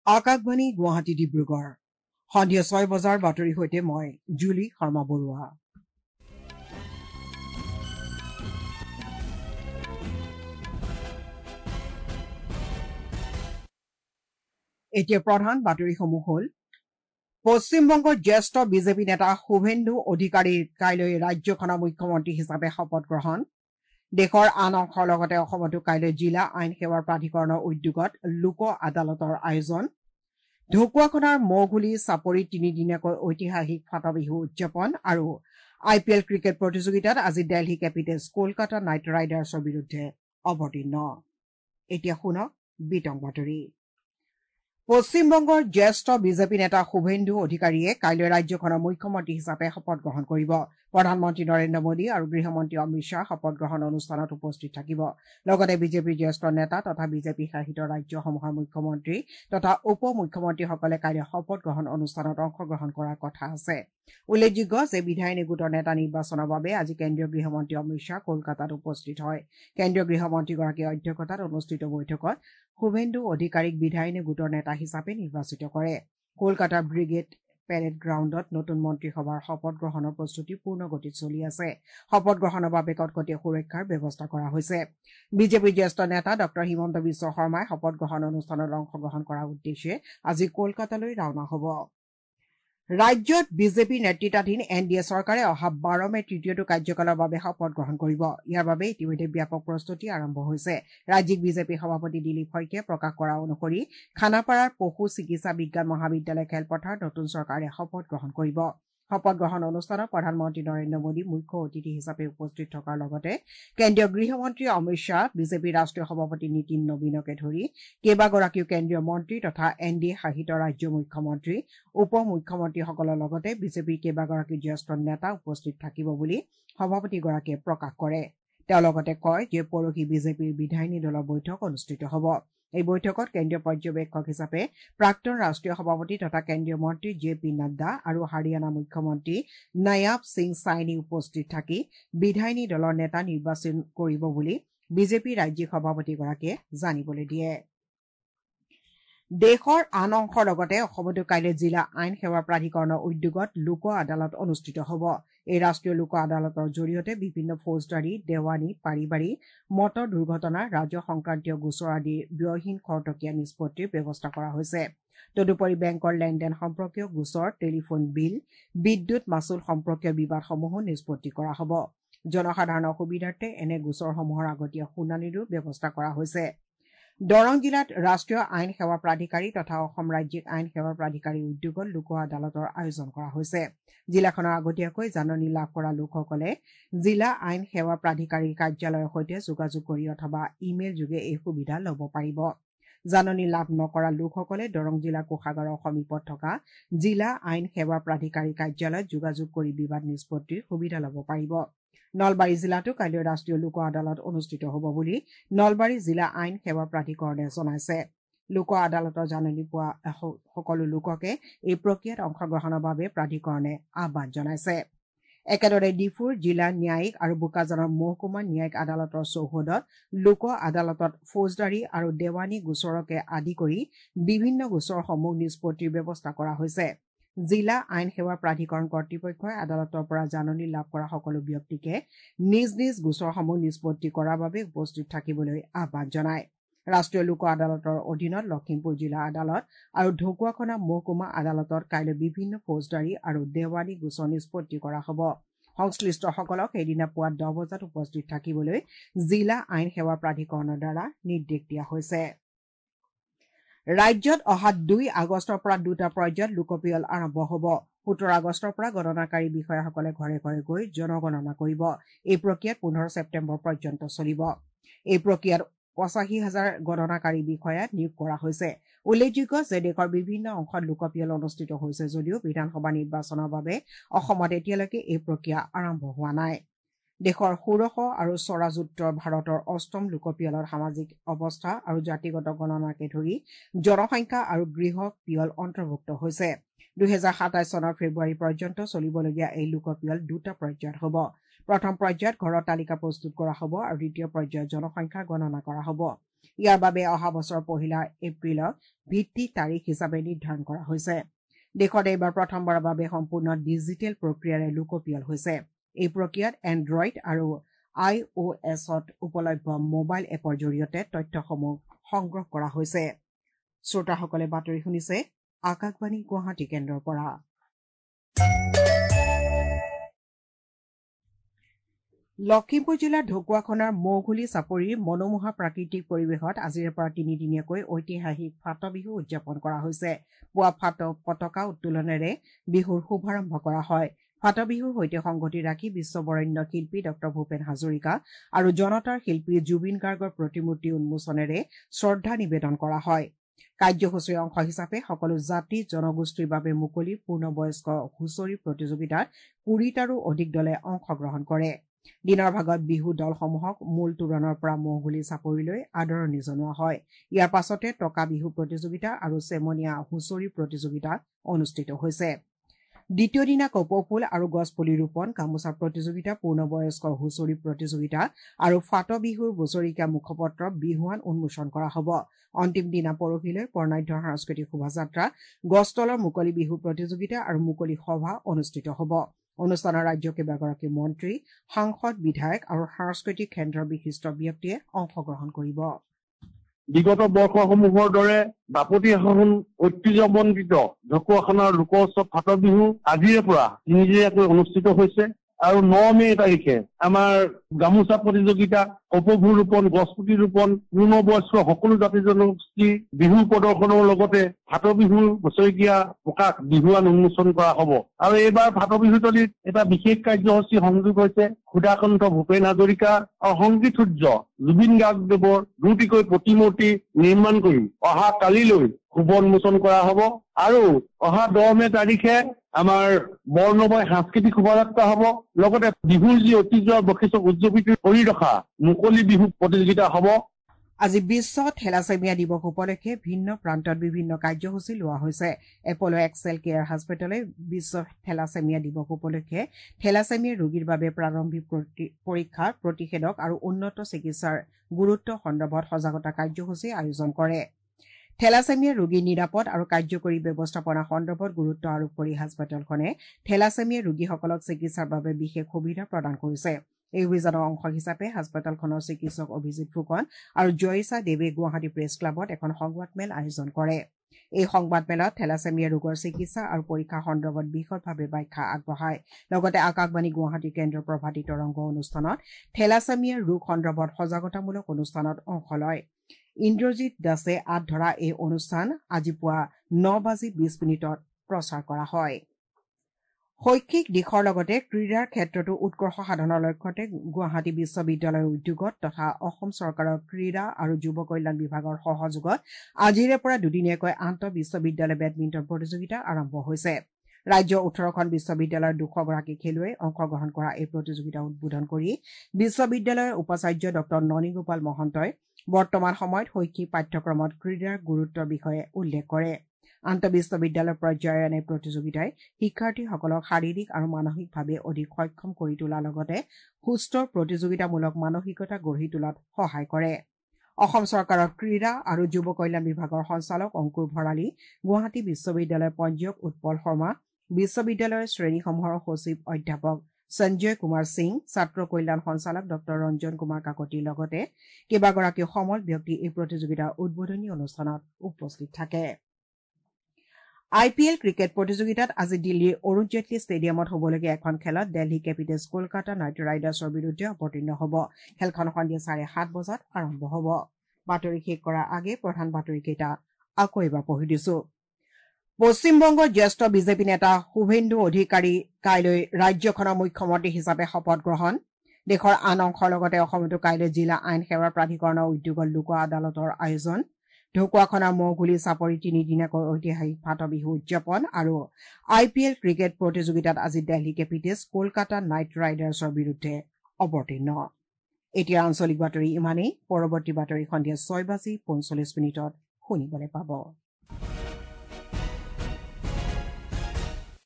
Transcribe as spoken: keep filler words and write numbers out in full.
আকাশবাণী গুৱাহাটী ডিব্ৰুগড় সন্ধিয়া ছয় বজাৰ বাতৰিৰ সৈতে মই জুলি শৰ্মা বৰুৱা। এতিয়া প্ৰধান বাতৰিসমূহ হ'ল পশ্চিমবংগৰ জ্যেষ্ঠ বিজেপি নেতা শুভেন্দু অধিকাৰীৰ কাইলৈ ৰাজ্যখনৰ মুখ্যমন্ত্ৰী হিচাপে শপত গ্ৰহণ। দেশৰ আন অংশৰ লগতে অসমতো কাইলৈ জিলা আইন সেৱাৰ প্ৰাধিকৰণৰ উদ্যোগত লোক আদালতৰ আয়োজন। ঢকুৱাখনাৰ মৌঘুলি চাপৰিত তিনিদিনীয়াকৈ ঐতিহাসিক ফাটবিহু উদযাপন আৰু আই পি এল ক্ৰিকেট প্ৰতিযোগিতাত আজি দেলহি কেপিটেলছ কলকাতা নাইট ৰাইডাৰ্ছৰ বিৰুদ্ধে অৱতীৰ্ণ। এতিয়া শুনক বিতং বাতৰি। পশ্চিমবংগৰ জ্যেষ্ঠ বিজেপি নেতা শুভেন্দু অধিকাৰীয়ে কাইলৈ ৰাজ্যখনৰ মুখ্যমন্ত্ৰী হিচাপে শপত গ্ৰহণ কৰিব। প্ৰধানমন্ত্ৰী নৰেন্দ্ৰ মোদী আৰু গৃহমন্ত্ৰী অমিত শ্বাহ শপত গ্ৰহণ অনুষ্ঠানত উপস্থিত থাকিব। লগতে বিজেপিৰ জ্যেষ্ঠ নেতা তথা বিজেপি শাসিত ৰাজ্যসমূহৰ মুখ্যমন্ত্ৰী তথা উপ মুখ্যমন্ত্ৰীসকলে কাইলৈ শপত গ্ৰহণ অনুষ্ঠানত অংশগ্ৰহণ কৰাৰ কথা আছে। উল্লেখযোগ্য যে বিধায়িনী গোটৰ নেতা নিৰ্বাচনৰ বাবে আজি কেন্দ্ৰীয় গৃহমন্ত্ৰী অমিত শ্বাহ কলকাতাত উপস্থিত হয়। কেন্দ্ৰীয় গৃহমন্ত্ৰীগৰাকীৰ অধ্যক্ষতাত অনুষ্ঠিত বৈঠকত শুভেন্দু অধিকাৰীক বিধায়িনী গোটৰ নেতা হিচাপে নিৰ্বাচিত কৰে। কলকাতাৰ ব্ৰিগেড পেৰেড গ্ৰাউণ্ডত নতুন মন্ত্ৰীসভাৰ শপত গ্ৰহণৰ প্ৰস্তুতি পূৰ্ণ গতিত চলি আছে। শপত গ্ৰহণৰ বাবে কটকটীয়া সুৰক্ষাৰ ব্যৱস্থা কৰা হৈছে। বিজেপিৰ জ্যেষ্ঠ নেতা ডক্টৰ হিমন্ত বিশ্ব শৰ্মাই শপত গ্ৰহণ অনুষ্ঠানত অংশগ্ৰহণ কৰাৰ উদ্দেশ্যে আজি কলকাতালৈ ৰাওনা হ'ব। ৰাজ্যত বিজেপি নেতৃত্বাধীন এন ডি এ চৰকাৰে অহা বাৰ মে তৃতীয়টো কাৰ্যকালৰ বাবে শপত গ্ৰহণ কৰিব। ইয়াৰ বাবে ইতিমধ্যে ব্যাপক প্ৰস্তুতি আৰম্ভ হৈছে। ৰাজ্যিক বিজেপি সভাপতি দিলীপ শইকীয়াই প্ৰকাশ কৰা অনুসৰি খানাপাৰাৰ পশু চিকিৎসা বিজ্ঞান মহাবিদ্যালয় খেলপথাৰত নতুন চৰকাৰে শপত গ্ৰহণ কৰিব। শপত গ্ৰহণ অনুষ্ঠানত প্ৰধানমন্ত্ৰী নৰেন্দ্ৰ মোদী মুখ্য অতিথি হিচাপে উপস্থিত থকাৰ লগতে কেন্দ্ৰীয় গৃহমন্ত্ৰী অমিত শ্বাহ, বিজেপিৰ ৰাষ্ট্ৰীয় সভাপতি নীতিন নবীনকে ধৰি কেইবাগৰাকীও কেন্দ্ৰীয় মন্ত্ৰী তথা এন ডি এ শাসিত ৰাজ্যৰ মুখ্যমন্ত্ৰী উপ মুখ্যমন্ত্ৰীসকলৰ লগতে বিজেপিৰ কেইবাগৰাকী জ্যেষ্ঠ নেতা উপস্থিত থাকিব বুলি সভাপতিগৰাকীয়ে প্ৰকাশ কৰে। তেওঁ লগতে কয় যে পৰহি বিজেপিৰ বিধায়িনী দলৰ বৈঠক অনুষ্ঠিত হ'ব। এই বৈঠকত কেন্দ্ৰীয় পৰ্যবেক্ষক হিচাপে প্ৰাক্তন ৰাষ্ট্ৰীয় সভাপতি তথা কেন্দ্ৰীয় মন্ত্ৰী জে পি নাড্ডা আৰু হাৰিয়ানা মুখ্যমন্ত্ৰী নয়াব সিং চাইনি উপস্থিত থাকি বিধায়িনী দলৰ নেতা নিৰ্বাচন কৰিব বুলি বিজেপিৰ ৰাজ্যিক সভাপতিগৰাকীয়ে জানিবলৈ দিয়ে। দেশৰ আন অংশৰ লগতে অসমতো কাইলৈ জিলা আইন সেৱা প্ৰাধিকৰণৰ উদ্যোগত লোক আদালত অনুষ্ঠিত হ'ব। এই ৰাষ্ট্ৰীয় লোক আদালতৰ জৰিয়তে বিভিন্ন ফৌজদাৰী, দেৱানী, পাৰিবাৰিক, মটৰ দুৰ্ঘটনা, ৰাজহ সংক্ৰান্তীয় গোচৰ আদিৰ ব্যয়হীন খৰতকীয়া নিষ্পত্তিৰ ব্যৱস্থা কৰা হৈছে। তদুপৰি বেংকৰ লেনদেন সম্পৰ্কীয় গোচৰ, টেলিফোন বিল, বিদ্যুৎ মাচুল সম্পৰ্কীয় বিবাদসমূহো নিষ্পত্তি কৰা হ'ব। জনসাধাৰণৰ সুবিধাৰ্থে এনে গোচৰসমূহৰ আগতীয়া শুনানিৰো ব্যৱস্থা কৰা হৈছে। দৰং জিলাত ৰাষ্ট্ৰীয় আইন সেৱা প্ৰাধিকাৰী তথা অসম ৰাজ্যিক আইন সেৱা প্ৰাধিকাৰীৰ উদ্যোগত লোক আদালতৰ আয়োজন কৰা হৈছে। জিলাখনৰ আগতীয়াকৈ জাননী লাভ কৰা লোকসকলে জিলা আইন সেৱা প্ৰাধিকাৰীৰ কাৰ্যালয়ৰ সৈতে যোগাযোগ কৰি অথবা ইমেইল যোগে এই সুবিধা ল'ব পাৰিব। জাননী লাভ নকৰা লোকসকলে দৰং জিলা কোষাগাৰৰ সমীপত থকা জিলা আইন সেৱা প্ৰাধিকাৰী কাৰ্যালয়ত যোগাযোগ কৰি বিবাদ নিষ্পত্তিৰ সুবিধা ল'ব পাৰিব। নলবাৰী জিলাতো কাইলৈ ৰাষ্ট্ৰীয় লোক আদালত অনুষ্ঠিত হ'ব বুলি নলবাৰী জিলা আইন সেৱা প্ৰাধিকৰণে জনাইছে। লোক আদালতৰ জাননী পোৱা সকলো লোককে এই প্ৰক্ৰিয়াত অংশগ্ৰহণৰ বাবে প্ৰাধিকৰণে আহ্বান জনাইছে। একেদৰে ডিফুৰ জিলা ন্যায়িক আৰু বোকাজানৰ মহকুমা ন্যায়িক আদালতৰ চৌহদত লোক আদালতত ফৌজদাৰী আৰু দেৱানী গোচৰকে আদি কৰি বিভিন্ন গোচৰসমূহ নিষ্পত্তিৰ ব্যৱস্থা কৰা হৈছে। জিলা আইন সেৱা প্ৰাধিকৰণ কৰ্তৃপক্ষই আদালতৰ পৰা জাননী লাভ কৰা সকলো ব্যক্তিকে নিজ নিজ গোচৰসমূহ নিষ্পত্তি কৰাৰ বাবে উপস্থিত থাকিবলৈ আহ্বান জনায়। ৰাষ্ট্ৰীয় লোক আদালতৰ অধীনত লখিমপুৰ জিলা আদালত আৰু ঢকুৱাখনা মহকুমা আদালতত কাইলৈ বিভিন্ন ফৌজদাৰী আৰু দেৱানী গোচৰ নিষ্পত্তি কৰা হ'ব। সংশ্লিষ্টসকলক সেইদিনা পুৱা দহ বজাত উপস্থিত থাকিবলৈ জিলা আইন সেৱা প্ৰাধিকৰণৰ দ্বাৰা নিৰ্দেশ দিয়া হৈছে। ৰাজ্যত অহা দুই আগষ্টৰ পৰা দুটা পৰ্যায়ত লোকপিয়ল আৰম্ভ হ'ব। সোতৰ আগষ্টৰ পৰা গণনাকাৰী বিষয়াসকলে ঘৰে ঘৰে গৈ জনগণনা কৰিব। এই প্ৰক্ৰিয়াত পোন্ধৰ ছেপ্টেম্বৰ পৰ্যন্ত চলিব। এই প্ৰক্ৰিয়াত পঁচাশী হাজাৰ গণনাকাৰী বিষয়া নিয়োগ কৰা হৈছে। উল্লেখযোগ্য যে দেশৰ বিভিন্ন অংশত লোকপিয়ল অনুষ্ঠিত হৈছে যদিও বিধানসভা নিৰ্বাচনৰ বাবে অসমত এতিয়ালৈকে এই প্ৰক্ৰিয়া আৰম্ভ হোৱা নাই। দেশৰ ষোড়শ আৰু স্বৰাজোত্তৰ ভাৰতৰ অষ্টম লোকপিয়লত সামাজিক অৱস্থা আৰু জাতিগত গণনাকে ধৰি জনসংখ্যা আৰু গৃহ পিয়ল অন্তৰ্ভুক্ত হৈছে। দুহেজাৰ সাতাইশ চনৰ ফেব্ৰুৱাৰী পৰ্যন্ত চলিবলগীয়া এই লোকপিয়ল দুটা পৰ্যায়ত হ'ব। প্ৰথম পৰ্যায়ত ঘৰৰ তালিকা প্ৰস্তুত কৰা হ'ব আৰু দ্বিতীয় পৰ্যায়ত জনসংখ্যা গণনা কৰা হ'ব। ইয়াৰ বাবে অহা বছৰৰ পহিলা এপ্ৰিলক ভিত্তি তাৰিখ হিচাপে নিৰ্ধাৰণ কৰা হৈছে। দেশত এইবাৰ প্ৰথমবাৰৰ বাবে সম্পূৰ্ণ ডিজিটেল প্ৰক্ৰিয়াৰে লোকপিয়ল হৈছে। এই প্ৰক্ৰিয়াত এণ্ড্ৰইড আৰু আই অ' এছত উপলব্ধ মোবাইল এপৰ জৰিয়তে তথ্যসমূহ সংগ্ৰহ কৰা হৈছে। শ্ৰোতাসকলে বাতৰি শুনিছে আকাশবাণী গুৱাহাটী কেন্দ্ৰৰ পৰা। লখিমপুৰ জিলাৰ ঢকুৱাখনাৰ মৌঘুলি চাপৰিৰ মনোমোহা প্ৰাকৃতিক পৰিৱেশত আজিৰে পৰা তিনিদিনীয়াকৈ ঐতিহাসিক ফাট বিহু উদযাপন কৰা হৈছে। পুৱা ফাট পতাকা উত্তোলনেৰে বিহুৰ শুভাৰম্ভ কৰা হয়। ফাট বিহুৰ সৈতে সংগতি ৰাখি বিশ্ববৰেণ্য শিল্পী ডঃ ভূপেন হাজৰিকা আৰু জনতাৰ শিল্পী জুবিন গাৰ্গৰ প্ৰতিমূৰ্তি উন্মোচনেৰে শ্ৰদ্ধা নিবেদন কৰা হয়। কাৰ্যসূচীৰ অংশ হিচাপে সকলো জাতি জনগোষ্ঠীৰ বাবে মুকলি পূৰ্ণবয়স্ক হুঁচৰি প্ৰতিযোগিতাত কুৰিটাৰো অধিক দলে অংশগ্ৰহণ কৰে। দিনৰ ভাগত বিহু দলসমূহক মূল তোৰণৰ পৰা মৌঘুলি চাপৰিলৈ আদৰণি জনোৱা হয়। ইয়াৰ পাছতে টকা বিহু প্ৰতিযোগিতা আৰু চেমনীয়া হুঁচৰি প্ৰতিযোগিতা অনুষ্ঠিত হৈছে। দ্বিতীয় দিনা কপৌফুল আৰু গছপুলি ৰোপণ, গামোচা প্ৰতিযোগিতা, পূৰ্ণবয়স্কৰ হুঁচৰি প্ৰতিযোগিতা আৰু ফাট বিহুৰ বছৰেকীয়া মুখপত্ৰ বিহুৱান উন্মোচন কৰা হ'ব। অন্তিম দিনা পৰহিলৈ বৰ্ণাঢ্য সাংস্কৃতিক শোভাযাত্ৰা, গছতলৰ মুকলি বিহু প্ৰতিযোগিতা আৰু মুকলি সভা অনুষ্ঠিত হ'ব। অনুষ্ঠানত ৰাজ্যৰ কেইবাগৰাকী মন্ত্ৰী, সাংসদ, বিধায়ক আৰু সাংস্কৃতিক কেন্দ্ৰৰ বিশিষ্ট ব্যক্তিয়ে অংশগ্ৰহণ কৰিব। বিগত বৰ্ষসমূহৰ দৰে বাপতিসাহোন ঐতিহ্যমণ্ডিত ঢকুৱাখনাৰ লোকোৎসৱ ফাট বিহু আজিৰে পৰা তিনিদিনীয়াকৈ অনুষ্ঠিত হৈছে আৰু ন মে' তাৰিখে আমাৰ গামোচা প্ৰতিযোগিতা, কপৌফুল ৰোপণ, গছপুলি ৰোপণ, পূৰ্ণবয়স্ক সকলো জাতি জনগোষ্ঠীৰ বিহু প্ৰদৰ্শনৰ লগতে ফাট বিহুৰ বছৰেকীয়া প্ৰকাশ বিহুৱান উন্মোচন কৰা হ'ব। আৰু এইবাৰ ফাট বিহুতলীত এটা বিশেষ কাৰ্যসূচী সংযোগ হৈছে সুধাকণ্ঠ ভূপেন হাজৰিকা আৰু সংগীত সূৰ্য জুবিন গাৰ্গদেৱৰ দুটিকৈ প্ৰতিমূৰ্তি নিৰ্মাণ কৰি অহা কালিলৈ শুভ উন্মোচন কৰা হ'ব। আৰু অহা দহ মে' তাৰিখে আমাৰ বৰ্ণময় সাংস্কৃতিক শোভাযাত্ৰা হ'ব। লগতে বিহুৰ যি ঐতিহ্য বৈশিষ্ট্য উদযাপিত কৰি ৰখা মুকলি বিহু প্ৰতিযোগিতা হ'ব। আজি বিশ্ব থেলাছেমিয়া দিৱস উপলক্ষে ভিন্ন প্ৰান্তত বিভিন্ন কাৰ্যসূচী লোৱা হৈছে। এপল এক্সেল কেয়াৰ হাস্পতালে বিশ্ব থেলাছেমিয়া দিৱস উপলক্ষে থেলাছেমিয়া ৰোগীৰ বাবে প্ৰাৰম্ভিক পৰীক্ষা, প্ৰতিষেধক আৰু উন্নত চিকিৎসাৰ গুৰুত্ব সন্দৰ্ভত সজাগতা কাৰ্যসূচী আয়োজন কৰে। থেলাছেমিয়া ৰোগীৰ নিৰাপদ আৰু কাৰ্যকৰী ব্যৱস্থাপনা সন্দৰ্ভত গুৰুত্ব আৰোপ কৰি হাস্পতালখনে থেলাছেমিয়া ৰোগীসকলক চিকিৎসাৰ বাবে বিশেষ সুবিধা প্ৰদান কৰিছে। এই অভিযানৰ অংশ হিচাপে হাস্পতালখনৰ চিকিৎসক অভিজিৎ ফুকন আৰু জয়িছা দেৱে গুৱাহাটী প্ৰেছ ক্লাবত এখন সংবাদমেল আয়োজন কৰে। এই সংবাদমেলত থেলাছেমিয়া ৰোগৰ চিকিৎসা আৰু পৰীক্ষা সন্দৰ্ভত বিশদভাৱে ব্যাখ্যা আগবঢ়ায়। লগতে আকাশবাণী গুৱাহাটী কেন্দ্ৰৰ প্ৰভাতী তৰংগ অনুষ্ঠানত থেলাছেমিয়া ৰোগ সন্দৰ্ভত সজাগতামূলক অনুষ্ঠানত অংশ লয়। ইন্দ্ৰজিৎ দাসে আঁত ধৰা এই অনুষ্ঠান আজি পুৱা ন বাজি বিশ মিনিটত প্ৰচাৰ কৰা হয়। শৈক্ষিক দিশৰ লগতে ক্ৰীড়াৰ ক্ষেত্ৰতো উৎকৰ্ষ সাধনৰ লক্ষ্যতে গুৱাহাটী বিশ্ববিদ্যালয়ৰ উদ্যোগত তথা অসম চৰকাৰৰ ক্ৰীড়া আৰু যুৱ কল্যাণ বিভাগৰ সহযোগত আজিৰে পৰা দুদিনীয়াকৈ আন্তঃ বিশ্ববিদ্যালয় বেডমিণ্টন প্ৰতিযোগিতা আৰম্ভ হৈছে। ৰাজ্যৰ ওঠৰখন বিশ্ববিদ্যালয়ৰ দুশ গৰাকী খেলুৱৈ অংশগ্ৰহণ কৰা এই প্ৰতিযোগিতা উদ্বোধন কৰি বিশ্ববিদ্যালয়ৰ উপাচাৰ্য ডঃ ননীগোপাল মহন্তই বৰ্তমান সময়ত শৈক্ষিক পাঠ্যক্ৰমত ক্ৰীড়াৰ গুৰুত্বৰ বিষয়ে উল্লেখ কৰে। আন্তঃ বিশ্ববিদ্যালয় পৰ্যায়ৰ এনে প্ৰতিযোগিতাই শিক্ষাৰ্থীসকলক শাৰীৰিক আৰু মানসিকভাৱে অধিক সক্ষম কৰি তোলাৰ লগতে সুস্থ প্ৰতিযোগিতামূলক মানসিকতা গঢ়ি তোলাত সহায় কৰে। অসম চৰকাৰৰ ক্ৰীড়া আৰু যুৱ কল্যাণ বিভাগৰ সঞ্চালক অংকুৰ ভৰালী, গুৱাহাটী বিশ্ববিদ্যালয়ৰ পঞ্জীয়ক উৎপল শৰ্মা, বিশ্ববিদ্যালয়ৰ শ্ৰেণীসমূহৰ সচিব অধ্যাপক সঞ্জয় কুমাৰ সিং, ছাত্ৰ কল্যাণ সঞ্চালক ডঃ ৰঞ্জন কুমাৰ কাকতিৰ লগতে কেইবাগৰাকীও সমল ব্যক্তি এই প্ৰতিযোগিতাৰ উদ্বোধনী অনুষ্ঠানত উপস্থিত থাকে। আই পি এল ক্ৰিকেট প্ৰতিযোগিতাত আজি দিল্লীৰ অৰুণ জেটলী ষ্টেডিয়ামত হ'বলগীয়া এখন খেলত দেলহি কেপিটেলছ কলকাতা নাইট ৰাইডাৰ্ছৰ বিৰুদ্ধে অৱতীৰ্ণ হ'ব। খেলখন সন্ধিয়া চাৰে সাত বজাত আৰম্ভ হ'ব। বাতৰি শেষ কৰাৰ আগে প্ৰধান বাতৰিকেইটা আকৌ এবাৰ পঢ়ি দিছো। পশ্চিমবংগৰ জ্যেষ্ঠ বিজেপি নেতা শুভেন্দু অধিকাৰী কাইলৈ ৰাজ্যখনৰ মুখ্যমন্ত্ৰী হিচাপে শপত গ্ৰহণ। দেশৰ আন অংশৰ লগতে অসমতো কাইলৈ জিলা আইন সেৱা প্ৰাধিকৰণৰ উদ্যোগত লোক আদালতৰ আয়োজন। ঢকুৱাখনাৰ মৌঘুলি চাপৰি তিনিদিনীয়াকৈ ঐতিহাসিক ফাট বিহু উদযাপন আৰু আই পি এল ক্ৰিকেট প্ৰতিযোগিতাত আজি দেলহি কেপিটেলছ কলকাতা নাইট ৰাইডাৰ্ছৰ বিৰুদ্ধে অৱতীৰ্ণ। এতিয়া আঞ্চলিক বাতৰি ইমানেই। পৰৱৰ্তী বাতৰি সন্ধিয়া ছয় বাজি পঞ্চল্লিছ মিনিটত শুনিবলৈ পাব।